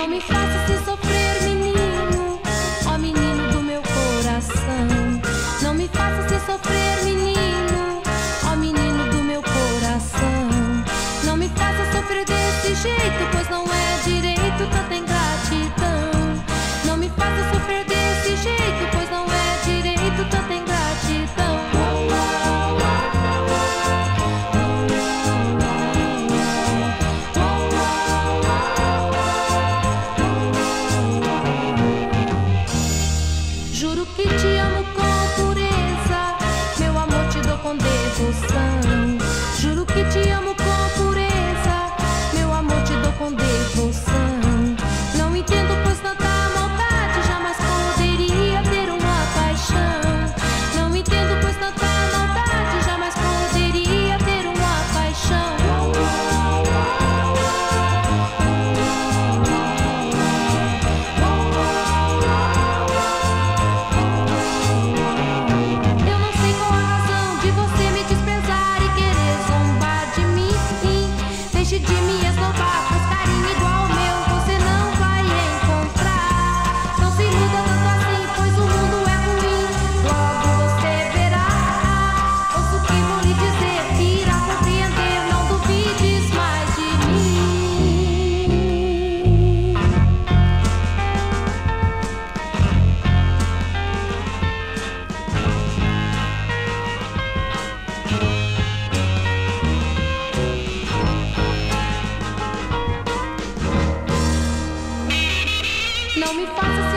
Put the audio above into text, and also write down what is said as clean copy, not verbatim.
Não me faça se sofrer, menino, ó menino do meu coração. Não me faça se sofrer, menino, ó menino do meu coração. Não me faça sofrer desse jeito, pois não é direito tanta ingratidão. Não me faça sofrer desse jeito, pois não é direito tanta ingratidão. Juro que te amo com pureza, meu amor te dou com devoção. Juro que te amo com pureza, meu amor te dou com devoção. Não entendo pois tanta maldade, jamais poderia ter uma paixão. Não entendo pois tanta maldade, jamais poderia ter uma paixão. Eu não sei qual a razão de você me desprezar e querer zombar de mim. Deixe de me esnobar, pois carinho igual ao meu você não vai encontrar. Não se iluda tanto assim, pois o mundo é ruim, logo você verá. Ouça o que vou lhe dizer, irá compreender, não duvides mais de mim. Não me faça